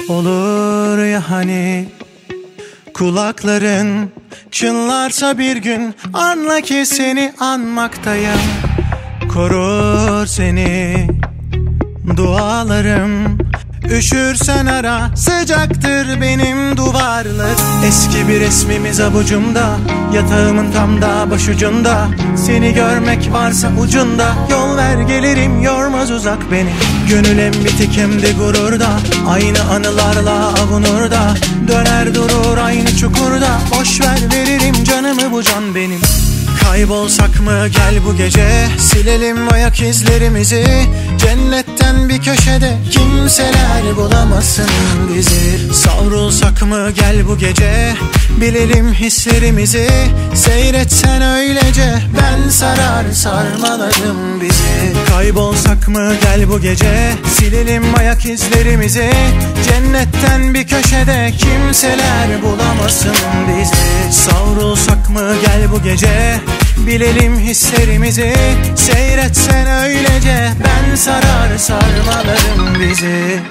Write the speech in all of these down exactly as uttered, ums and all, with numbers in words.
Olur ya hani kulakların çınlarsa bir gün, anla ki seni anmaktayım. Korur seni dualarım. Üşürsen ara, sıcaktır benim duvarlar. Eski bir resmimiz avucumda, yatağımın tam da başucunda. Seni görmek varsa ucunda, yol ver gelirim, yormaz uzak beni. Gönül hem bitik hem de gururda, aynı anılarla avunur da. Döner durur aynı çukurda, boş ver veririm canımı bu can benim. Kaybolsak mı gel bu gece, silelim ayak izlerimizi. Cennetten bir köşede kimseler bulamasın bizi. Savrulsak mı gel bu gece, bilelim hislerimizi. Seyretsen öylece, ben sarar sarmalarım bizi. Kaybolsak mı gel bu gece, silelim ayak izlerimizi. Cennetten bir köşede kimseler bulamasın bizi. Savrulsak mı gel bu gece, bilelim hislerimizi. Seyretsen öylece, ben sarar sarmalarım bizi.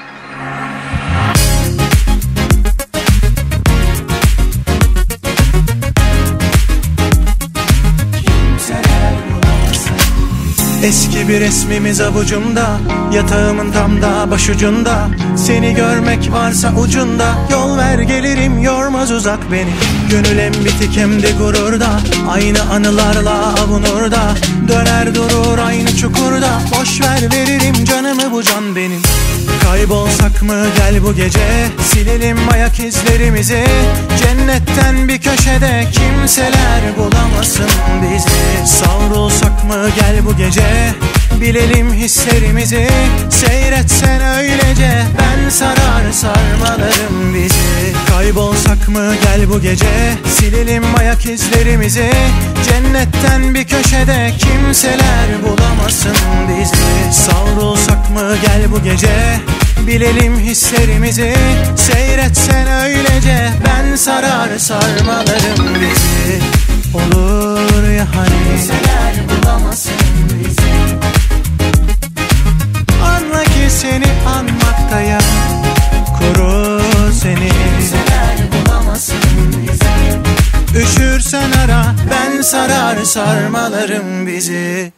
Eski bir resmimiz avucumda, yatağımın tam da başucunda. Seni görmek varsa ucunda, yol ver gelirim, yormaz uzak beni. Gönül hem bitik hem de gururda, aynı anılarla avunur da. Döner durur aynı çukurda, boş ver veririm canımı bu can benim. Kaybolsak mı gel bu gece, silelim ayak izlerimizi. Cennetten bir köşede kimseler bulamasın bizi. Savrulsak mı gel bu gece, bilelim hislerimizi. Seyretsen öylece, ben sarar sarmalarım bizi. Kaybolsak mı gel bu gece, silelim ayak izlerimizi. Cennetten bir köşede kimseler bulamasın bizi. Savrulsak mı gel bu gece, bilelim hislerimizi. Seyretsen öylece, ben sarar sarmalarım bizi. Olur ya hani kimseler bulamasın bizi. Anla ki seni anmaktayım. Korur seni, kimseler bulamasın bizi. Üşürsen ara, ben sarar sarmalarım bizi.